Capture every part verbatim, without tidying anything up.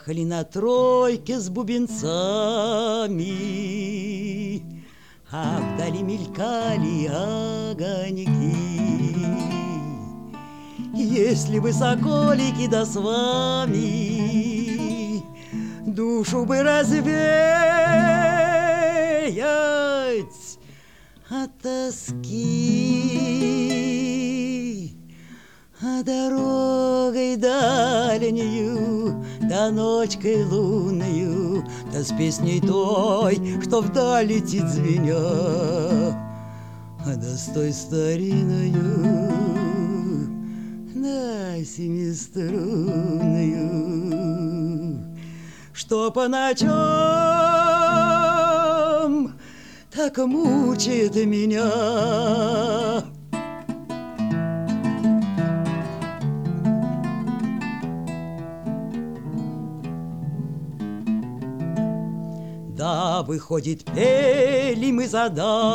Ехали на тройке с бубенцами, а вдали мелькали огоньки. Если бы соколики да с вами душу бы развеять от тоски, а дорогой дальнюю, да ночкой лунную, да с песней той, что вдаль летит звеня, а да с той стариною, да семиструнную, что по ночам так мучает меня. Да, выходит, пели мы за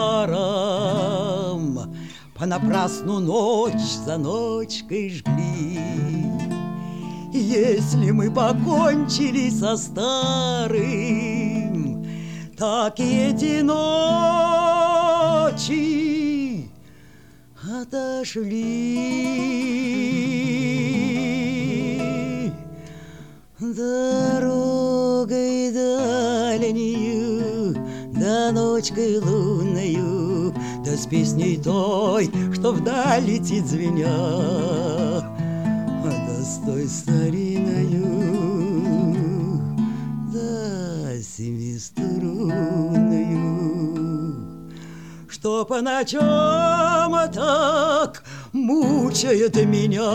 даром, понапрасну ночь за ночкой жгли. Если мы покончили со старым, так и эти ночи отошли. Дорогой дальнюю, да ночкой лунную, да с песней той, что вдаль летит звеня, а да с той стариною, да семиструнную, что по ночам так мучает меня.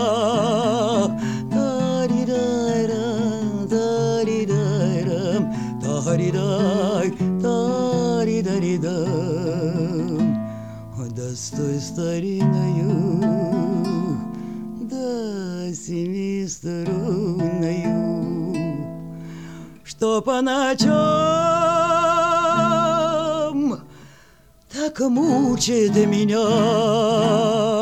Та-ри-дай-рам, та-ри-дай-рам, та-ри-дай, та-ри-дай-рам, да с той стариною, да семиструнную, что по ночам так мучает меня.